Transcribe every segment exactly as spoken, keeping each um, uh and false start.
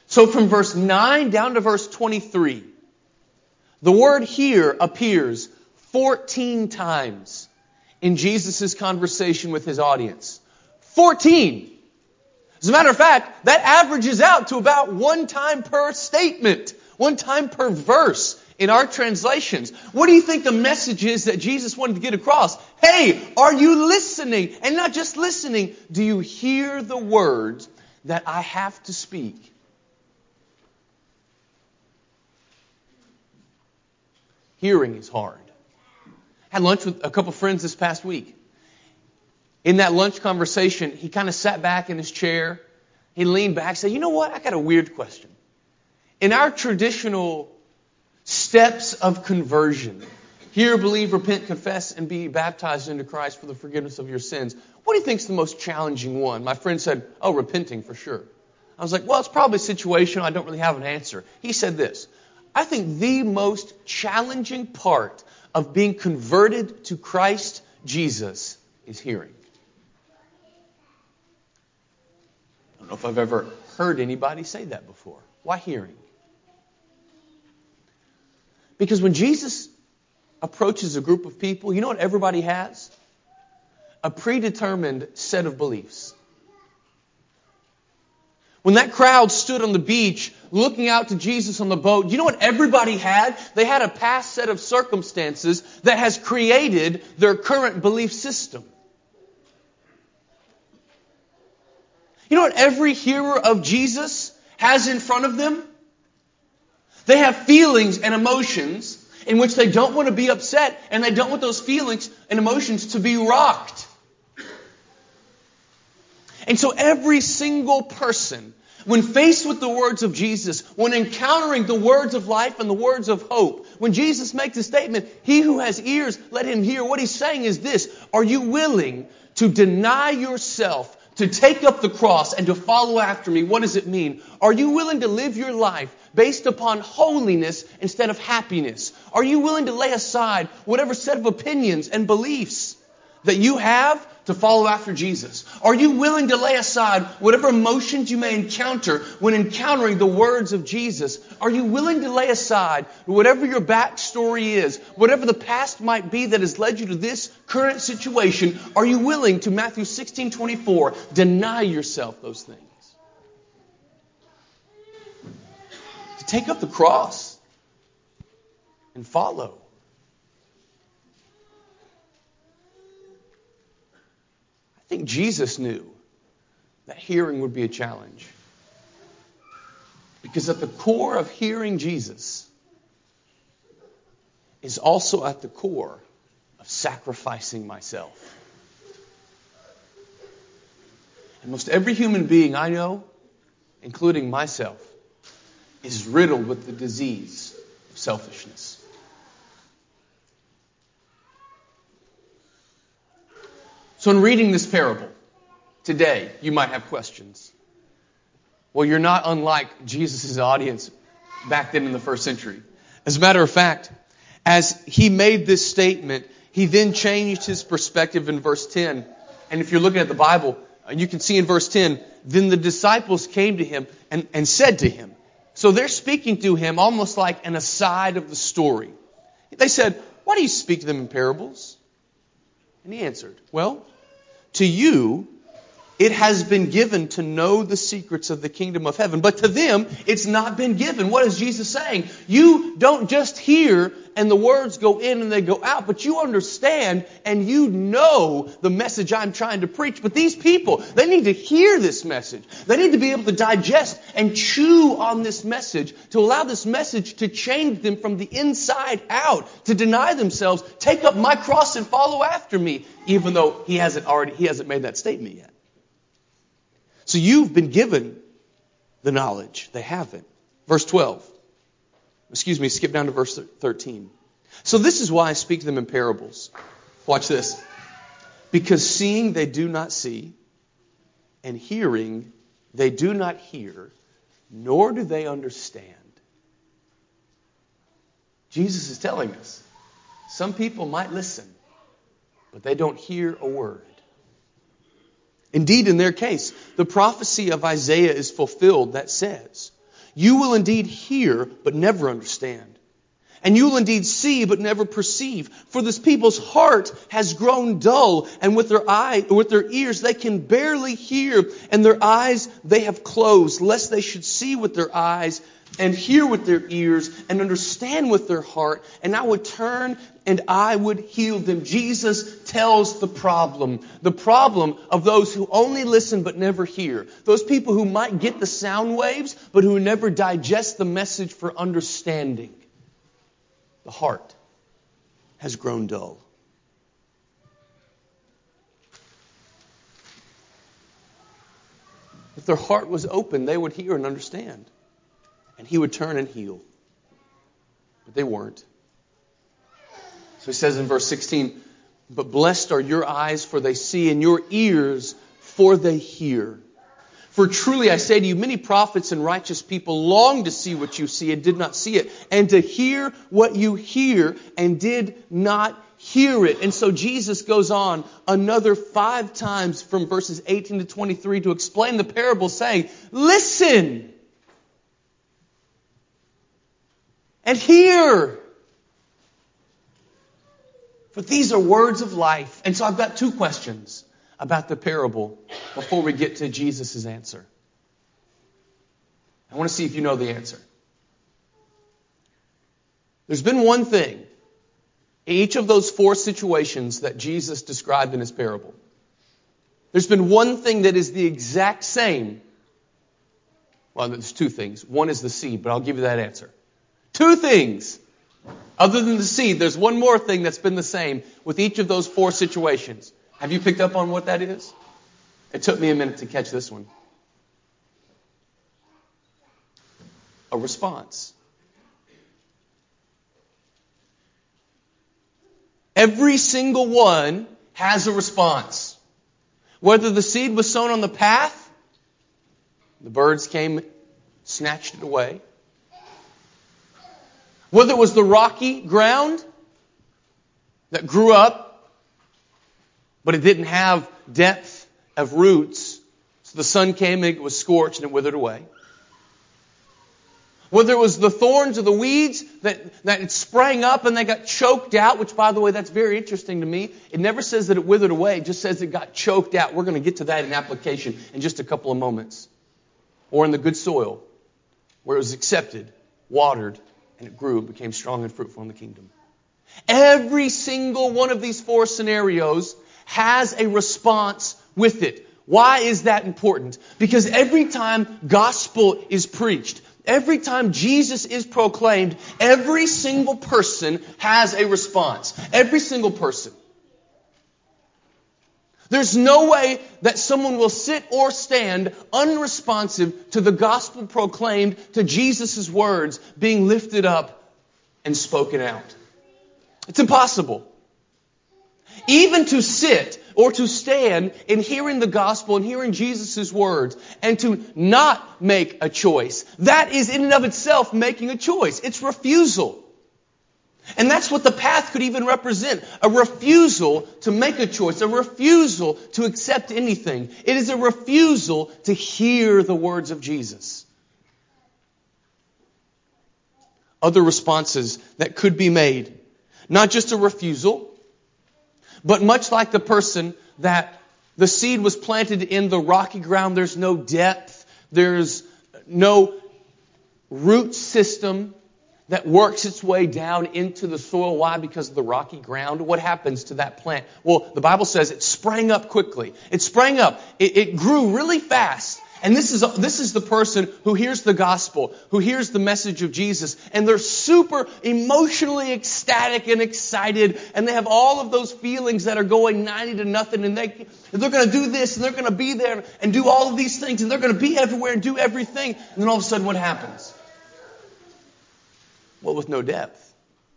So from verse nine down to verse twenty-three, the word hear appears fourteen times in Jesus' conversation with his audience. fourteen! As a matter of fact, that averages out to about one time per statement, one time per verse in our translations. What do you think the message is that Jesus wanted to get across? Hey, are you listening? And not just listening, do you hear the words that I have to speak? Hearing is hard. I had lunch with a couple friends this past week. In that lunch conversation, he kind of sat back in his chair. He leaned back and said, you know what? I got a weird question. In our traditional steps of conversion, hear, believe, repent, confess, and be baptized into Christ for the forgiveness of your sins, what do you think is the most challenging one? My friend said, oh, repenting for sure. I was like, well, it's probably situational. I don't really have an answer. He said this, I think the most challenging part of being converted to Christ Jesus is hearing. I don't know if I've ever heard anybody say that before. Why hearing? Because when Jesus approaches a group of people, you know what everybody has? A predetermined set of beliefs. When that crowd stood on the beach looking out to Jesus on the boat, you know what everybody had? They had a past set of circumstances that has created their current belief system. You know what every hearer of Jesus has in front of them? They have feelings and emotions in which they don't want to be upset, and they don't want those feelings and emotions to be rocked. And so every single person, when faced with the words of Jesus, when encountering the words of life and the words of hope, when Jesus makes a statement, he who has ears, let him hear. What he's saying is this, are you willing to deny yourself, to take up the cross and to follow after me? What does it mean? Are you willing to live your life based upon holiness instead of happiness? Are you willing to lay aside whatever set of opinions and beliefs that you have to follow after Jesus? Are you willing to lay aside whatever emotions you may encounter when encountering the words of Jesus? Are you willing to lay aside whatever your backstory is, whatever the past might be that has led you to this current situation? Are you willing to, Matthew sixteen twenty-four, deny yourself those things? To take up the cross and follow. I think Jesus knew that hearing would be a challenge. Because at the core of hearing Jesus is also at the core of sacrificing myself. And most every human being I know, including myself, is riddled with the disease of selfishness. So in reading this parable, today, you might have questions. Well, you're not unlike Jesus' audience back then in the first century. As a matter of fact, as he made this statement, he then changed his perspective in verse ten. And if you're looking at the Bible, you can see in verse ten, then the disciples came to him and, and said to him. So they're speaking to him almost like an aside of the story. They said, why do you speak to them in parables? And he answered, well, to you it has been given to know the secrets of the kingdom of heaven. But to them, it's not been given. What is Jesus saying? You don't just hear and the words go in and they go out, but you understand and you know the message I'm trying to preach. But these people, they need to hear this message. They need to be able to digest and chew on this message to allow this message to change them from the inside out, to deny themselves, take up my cross and follow after me, even though he hasn't already, he hasn't made that statement yet. So you've been given the knowledge. They haven't. Verse twelve. Excuse me, skip down to verse thirteen. So this is why I speak to them in parables. Watch this. Because seeing they do not see, and hearing they do not hear, nor do they understand. Jesus is telling us, some people might listen, but they don't hear a word. Indeed, in their case, the prophecy of Isaiah is fulfilled that says, You will indeed hear, but never understand. And you will indeed see, but never perceive. For this people's heart has grown dull, and with their eye, with their ears they can barely hear, and their eyes they have closed, lest they should see with their eyes, and hear with their ears, and understand with their heart, and I would turn and I would heal them. Jesus tells the problem. The problem of those who only listen but never hear. Those people who might get the sound waves, but who never digest the message for understanding. The heart has grown dull. If their heart was open, they would hear and understand. And He would turn and heal. But they weren't. So He says in verse sixteen, but blessed are your eyes, for they see, and your ears, for they hear. For truly I say to you, many prophets and righteous people longed to see what you see and did not see it, and to hear what you hear and did not hear it. And so Jesus goes on another five times from verses eighteen to twenty-three to explain the parable, saying, listen and hear. For these are words of life. And so I've got two questions about the parable before we get to Jesus' answer. I want to see if you know the answer. There's been one thing in each of those four situations that Jesus described in His parable. There's been one thing that is the exact same. Well, there's two things. One is the seed, but I'll give you that answer. Two things. Other than the seed, there's one more thing that's been the same with each of those four situations. Have you picked up on what that is? It took me a minute to catch this one. A response. Every single one has a response. Whether the seed was sown on the path, the birds came, snatched it away. Whether it was the rocky ground that grew up, but it didn't have depth of roots, so the sun came and it was scorched and it withered away. Whether it was the thorns or the weeds that, that it sprang up and they got choked out, which, by the way, that's very interesting to me. It never says that it withered away. It just says it got choked out. We're going to get to that in application in just a couple of moments. Or in the good soil, where it was accepted, watered, and it grew and became strong and fruitful in the kingdom. Every single one of these four scenarios has a response with it. Why is that important? Because every time gospel is preached, every time Jesus is proclaimed, every single person has a response. Every single person. There's no way that someone will sit or stand unresponsive to the gospel proclaimed, to Jesus' words being lifted up and spoken out. It's impossible. Even to sit or to stand in hearing the gospel and hearing Jesus' words and to not make a choice, that is in and of itself making a choice. It's refusal. And that's what the path could even represent. A refusal to make a choice. A refusal to accept anything. It is a refusal to hear the words of Jesus. Other responses that could be made. Not just a refusal, but much like the person that the seed was planted in the rocky ground. There's no depth. There's no root system that works its way down into the soil. Why? Because of the rocky ground. What happens to that plant? Well, the Bible says it sprang up quickly. It sprang up. It, it grew really fast. And this is, this is the person who hears the gospel, who hears the message of Jesus, and they're super emotionally ecstatic and excited, and they have all of those feelings that are going ninety to nothing, and they, they're going to do this, and they're going to be there, and do all of these things, and they're going to be everywhere and do everything. And then all of a sudden, what happens? Well, with no depth.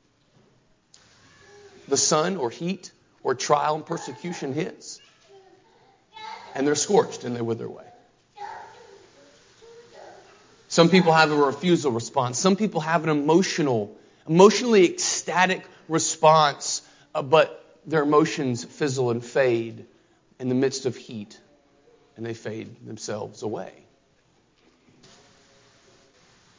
The sun or heat or trial and persecution hits. And they're scorched and they wither away. Some people have a refusal response. Some people have an emotional, emotionally ecstatic response, uh, but their emotions fizzle and fade in the midst of heat, and they fade themselves away.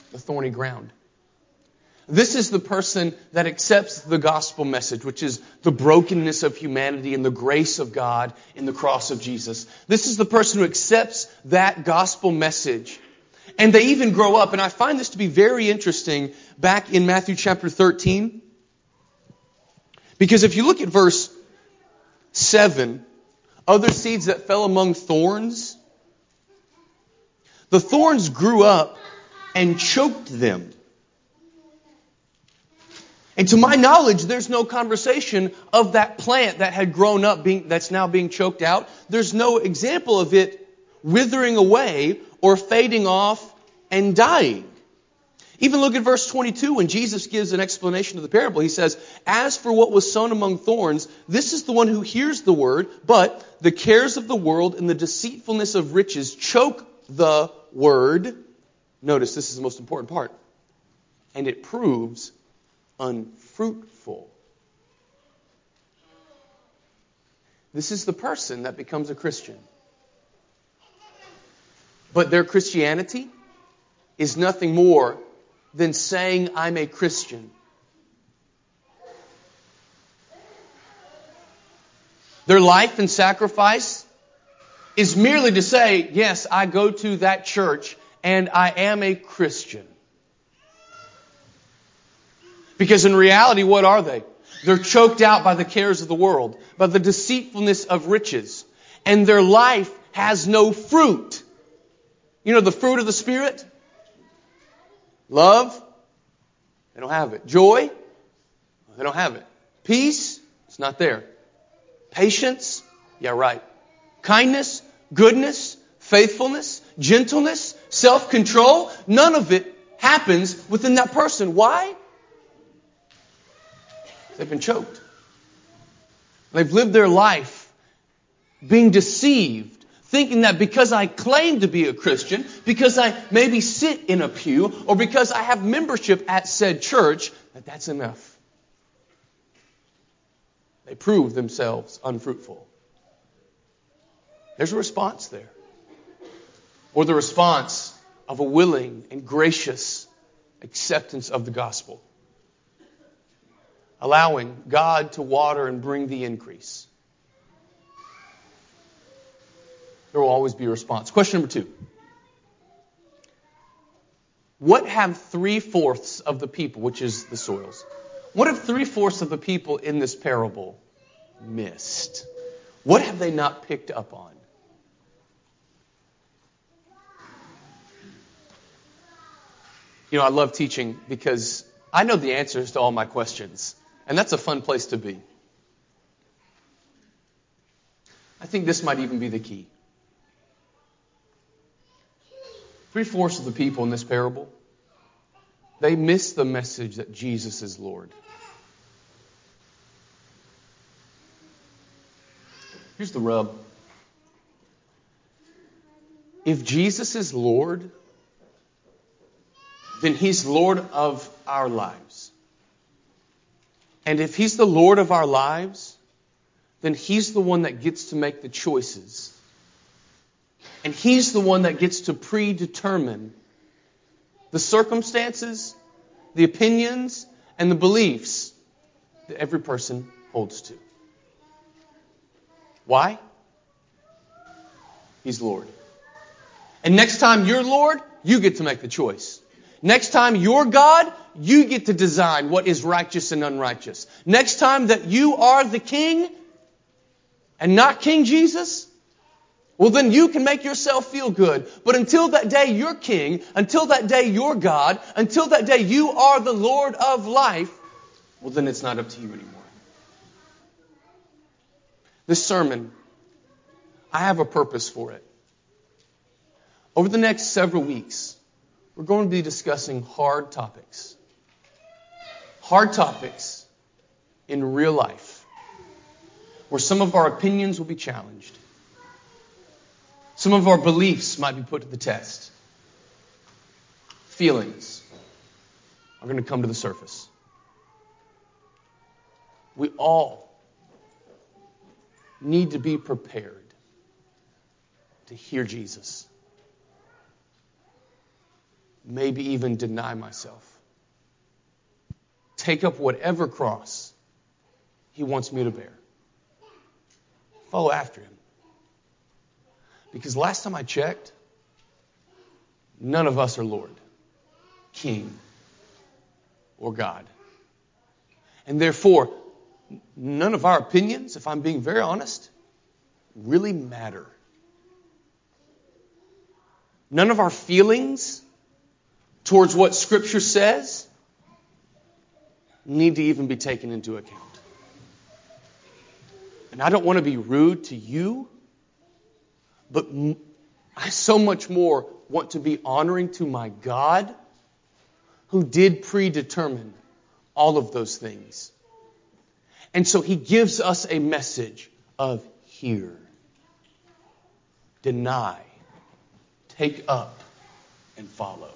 the thorny ground. This is the person that accepts the gospel message, which is the brokenness of humanity and the grace of God in the cross of Jesus. This is the person who accepts that gospel message. And they even grow up. And I find this to be very interesting back in Matthew chapter thirteen. Because if you look at verse seven, other seeds that fell among thorns, the thorns grew up and choked them. And to my knowledge, there's no conversation of that plant that had grown up being, that's now being choked out. There's no example of it withering away or fading off and dying. Even look at verse twenty-two when Jesus gives an explanation of the parable. He says, "As for what was sown among thorns, this is the one who hears the word, but the cares of the world and the deceitfulness of riches choke the word." Notice this is the most important part. "And it proves unfruitful." This is the person that becomes a Christian. But their Christianity is nothing more than saying, "I'm a Christian." Their life and sacrifice is merely to say, "Yes, I go to that church and I am a Christian." Because in reality, what are they? They're choked out by the cares of the world, by the deceitfulness of riches. And their life has no fruit. You know the fruit of the Spirit? Love? They don't have it. Joy? They don't have it. Peace? It's not there. Patience? Yeah, right. Kindness? Goodness? Faithfulness? Gentleness? Self-control? None of it happens within that person. Why? They've been choked. They've lived their life being deceived, thinking that because I claim to be a Christian, because I maybe sit in a pew, or because I have membership at said church, that that's enough. They prove themselves unfruitful. There's a response there. Or the response of a willing and gracious acceptance of the gospel. Allowing God to water and bring the increase. There will always be a response. Question number two. What have three-fourths of the people, which is the soils, what have three-fourths of the people in this parable missed? What have they not picked up on? You know, I love teaching because I know the answers to all my questions. And that's a fun place to be. I think this might even be the key. Three-fourths of the people in this parable, they miss the message that Jesus is Lord. Here's the rub. If Jesus is Lord, then He's Lord of our lives. And if He's the Lord of our lives, then He's the one that gets to make the choices. And He's the one that gets to predetermine the circumstances, the opinions, and the beliefs that every person holds to. Why? He's Lord. And next time you're Lord, you get to make the choice. Next time you're God, you get to design what is righteous and unrighteous. Next time that you are the king and not King Jesus, well then you can make yourself feel good. But until that day you're king, until that day you're God, until that day you are the Lord of life, well then it's not up to you anymore. This sermon, I have a purpose for it. Over the next several weeks, we're going to be discussing hard topics. Hard topics in real life, where some of our opinions will be challenged. Some of our beliefs might be put to the test. Feelings are going to come to the surface. We all need to be prepared to hear Jesus. maybe even deny myself. Take up whatever cross He wants me to bear. Follow after Him. Because last time I checked, none of us are Lord, King, or God. And therefore, none of our opinions, if I'm being very honest, really matter. None of our feelings towards what Scripture says need to even be taken into account. And I don't want to be rude to you, but I so much more want to be honoring to my God, who did predetermine all of those things. And so He gives us a message of hear, deny, take up, and follow.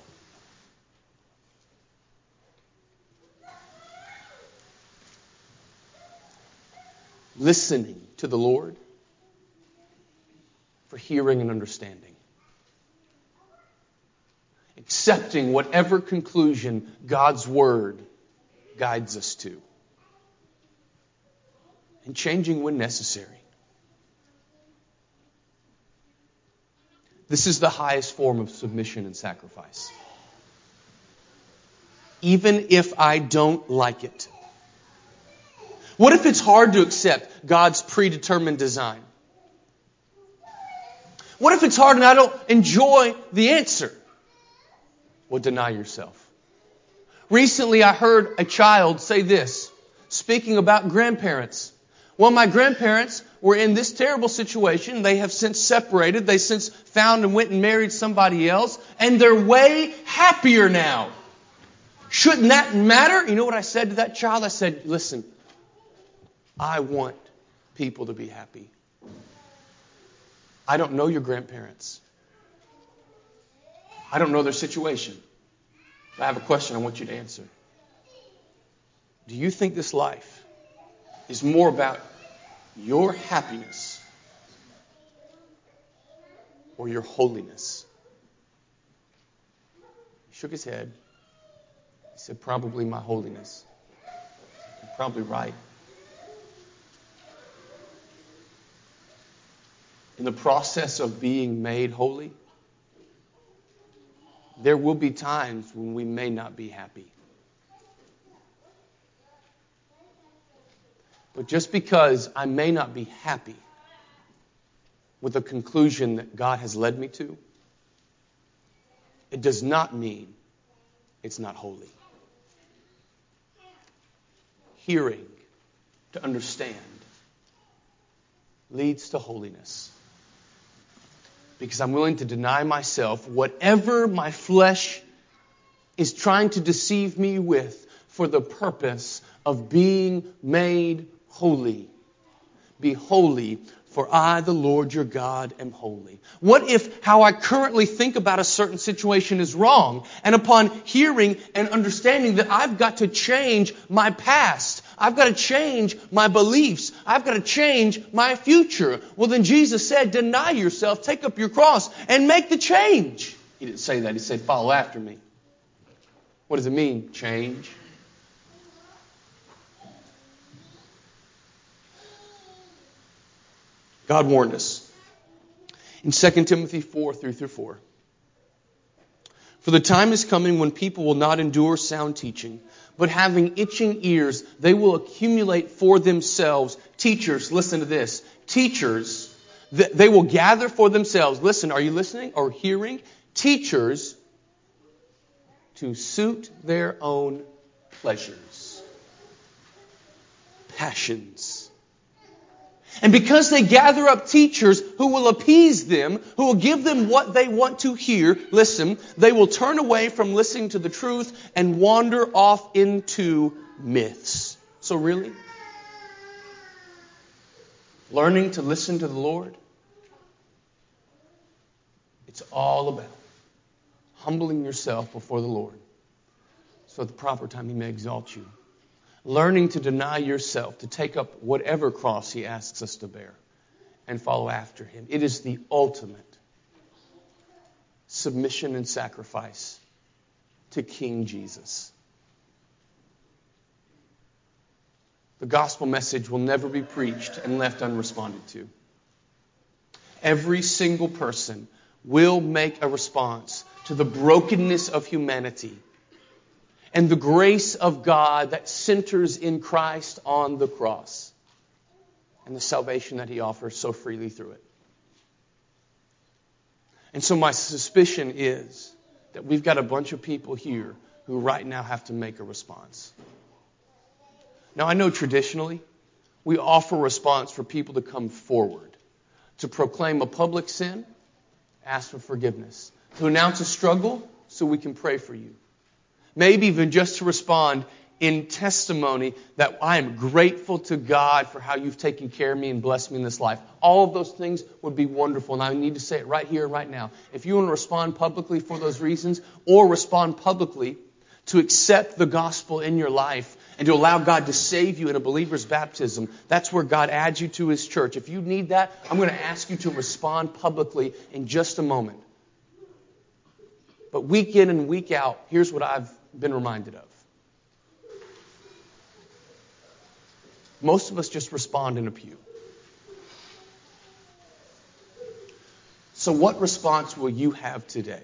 Listening to the Lord for hearing and understanding. Accepting whatever conclusion God's Word guides us to. And changing when necessary. This is the highest form of submission and sacrifice. Even if I don't like it. What if it's hard to accept God's predetermined design? What if it's hard and I don't enjoy the answer? Well, deny yourself. Recently, I heard a child say this, speaking about grandparents. Well, my grandparents were in this terrible situation. They have since separated. They since found and went and married somebody else. And they're way happier now. Shouldn't that matter? You know what I said to that child? I said, listen, I want people to be happy. I don't know your grandparents. I don't know their situation. I have a question I want you to answer. Do you think this life is more about your happiness or your holiness? He shook his head. He said, probably my holiness. You're probably right. In the process of being made holy, there will be times when we may not be happy. But just because I may not be happy with the conclusion that God has led me to, it does not mean it's not holy. Hearing to understand leads to holiness. Because I'm willing to deny myself whatever my flesh is trying to deceive me with for the purpose of being made holy. Be holy, for I, the Lord your God, am holy. What if how I currently think about a certain situation is wrong? And upon hearing and understanding that I've got to change my past, I've got to change my beliefs, I've got to change my future. Well, then Jesus said, deny yourself, take up your cross, and make the change. He didn't say that. He said, follow after me. What does it mean? Change. God warned us in Second Timothy four, three through four. For the time is coming when people will not endure sound teaching, but having itching ears, they will accumulate for themselves teachers. Listen to this. Teachers, they will gather for themselves. Listen, are you listening or hearing? Teachers to suit their own pleasures, passions. And because they gather up teachers who will appease them, who will give them what they want to hear, listen, they will turn away from listening to the truth and wander off into myths. So really, learning to listen to the Lord, it's all about humbling yourself before the Lord so at the proper time He may exalt you. Learning to deny yourself, to take up whatever cross He asks us to bear and follow after Him. It is the ultimate submission and sacrifice to King Jesus. The gospel message will never be preached and left unresponded to. Every single person will make a response to the brokenness of humanity and the grace of God that centers in Christ on the cross and the salvation that He offers so freely through it. And so my suspicion is that we've got a bunch of people here who right now have to make a response. Now, I know traditionally we offer a response for people to come forward, to proclaim a public sin, ask for forgiveness, to announce a struggle so we can pray for you. Maybe even just to respond in testimony that I am grateful to God for how you've taken care of me and blessed me in this life. All of those things would be wonderful, and I need to say it right here, right now. If you want to respond publicly for those reasons, or respond publicly to accept the gospel in your life and to allow God to save you in a believer's baptism, that's where God adds you to His church. If you need that, I'm going to ask you to respond publicly in just a moment. But week in and week out, here's what I've been reminded of. Most of us just respond in a pew. So what response will you have today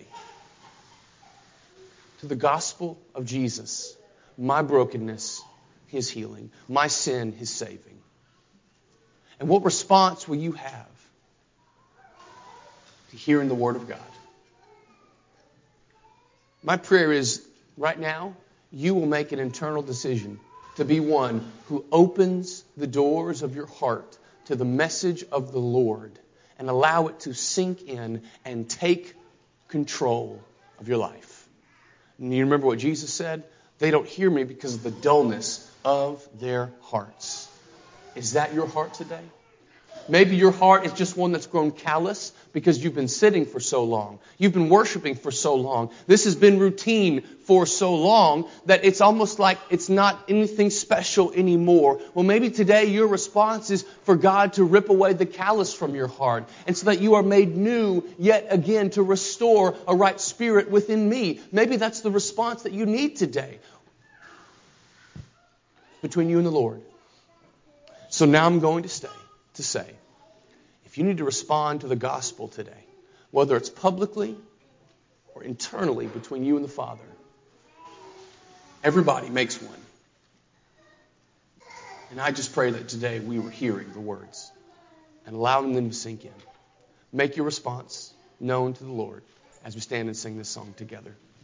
to the gospel of Jesus, my brokenness, His healing, my sin, His saving? And what response will you have to hearing the Word of God? My prayer is, right now, you will make an internal decision to be one who opens the doors of your heart to the message of the Lord and allow it to sink in and take control of your life. And you remember what Jesus said? They don't hear me because of the dullness of their hearts. Is that your heart today? Maybe your heart is just one that's grown callous because you've been sitting for so long. You've been worshiping for so long. This has been routine for so long that it's almost like it's not anything special anymore. Well, maybe today your response is for God to rip away the callous from your heart, and so that you are made new yet again to restore a right spirit within me. Maybe that's the response that you need today between you and the Lord. So now I'm going to stay. to say, if you need to respond to the gospel today, whether it's publicly or internally between you and the Father, everybody makes one. And I just pray that today we were hearing the words and allowing them to sink in. Make your response known to the Lord as we stand and sing this song together.